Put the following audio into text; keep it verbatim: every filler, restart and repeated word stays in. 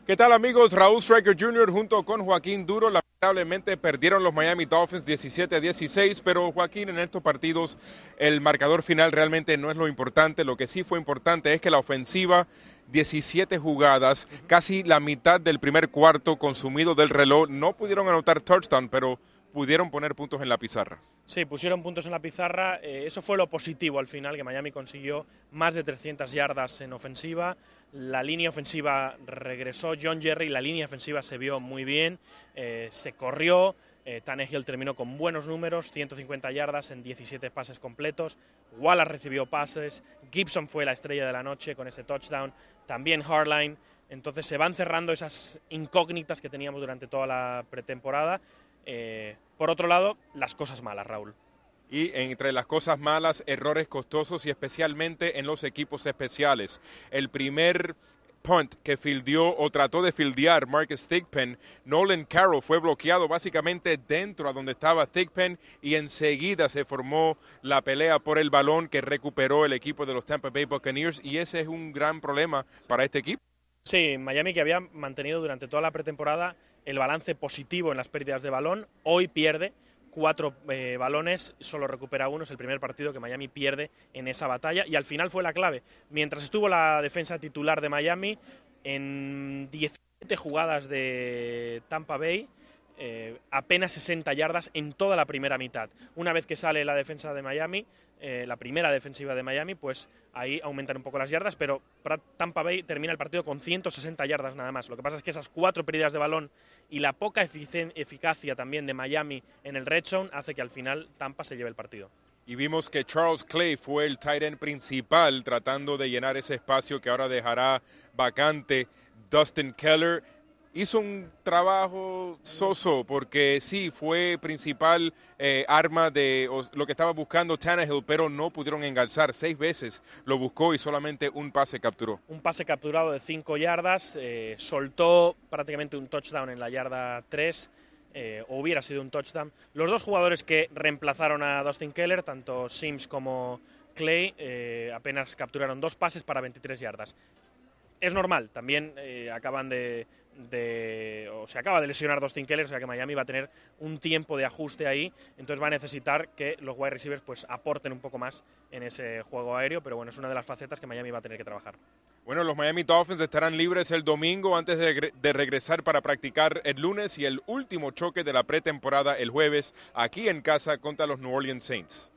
¿Qué tal, amigos? Raúl Striker junior junto con Joaquín Duro. Lamentablemente perdieron los Miami Dolphins diecisiete a dieciséis, pero Joaquín, en estos partidos el marcador final realmente no es lo importante. Lo que sí fue importante es que la ofensiva, diecisiete jugadas, casi la mitad del primer cuarto consumido del reloj, no pudieron anotar touchdown, pero pudieron poner puntos en la pizarra. Sí, pusieron puntos en la pizarra, eh, eso fue lo positivo al final, que Miami consiguió más de trescientas yardas en ofensiva, la línea ofensiva regresó, John Jerry, la línea ofensiva se vio muy bien, eh, se corrió, eh, Tannehill terminó con buenos números, ciento cincuenta yardas en diecisiete pases completos, Wallace recibió pases, Gibson fue la estrella de la noche con ese touchdown, también Harline, entonces se van cerrando esas incógnitas que teníamos durante toda la pretemporada. Eh, por otro lado, las cosas malas, Raúl. Y entre las cosas malas, errores costosos y especialmente en los equipos especiales. El primer punt que fildeó o trató de fildear Marcus Thigpen, Nolan Carroll fue bloqueado básicamente dentro a donde estaba Thigpen y enseguida se formó la pelea por el balón que recuperó el equipo de los Tampa Bay Buccaneers y ese es un gran problema para este equipo. Sí, Miami, que había mantenido durante toda la pretemporada el balance positivo en las pérdidas de balón, hoy pierde cuatro eh, balones, solo recupera uno, es el primer partido que Miami pierde en esa batalla y al final fue la clave. Mientras estuvo la defensa titular de Miami, en diecisiete jugadas de Tampa Bay, eh, apenas sesenta yardas en toda la primera mitad. Una vez que sale la defensa de Miami, eh, la primera defensiva de Miami, pues ahí aumentan un poco las yardas, pero Tampa Bay termina el partido con ciento sesenta yardas nada más. Lo que pasa es que esas cuatro pérdidas de balón y la poca eficacia también de Miami en el red zone hace que al final Tampa se lleve el partido. Y vimos que Charles Clay fue el tight end principal tratando de llenar ese espacio que ahora dejará vacante Dustin Keller. Hizo un trabajo soso porque sí, fue principal eh, arma de o, lo que estaba buscando Tannehill, pero no pudieron engalzar. Seis veces lo buscó y solamente un pase capturó. Un pase capturado de cinco yardas, eh, soltó prácticamente un touchdown en la yarda tres, eh, o hubiera sido un touchdown. Los dos jugadores que reemplazaron a Dustin Keller, tanto Sims como Clay, eh, apenas capturaron dos pases para veintitrés yardas. Es normal, también eh, acaban de, de o se acaba de lesionar Dustin Keller, o sea que Miami va a tener un tiempo de ajuste ahí, entonces va a necesitar que los wide receivers pues aporten un poco más en ese juego aéreo, pero bueno, es una de las facetas que Miami va a tener que trabajar. Bueno, los Miami Dolphins estarán libres el domingo antes de, de regresar para practicar el lunes y el último choque de la pretemporada el jueves aquí en casa contra los New Orleans Saints.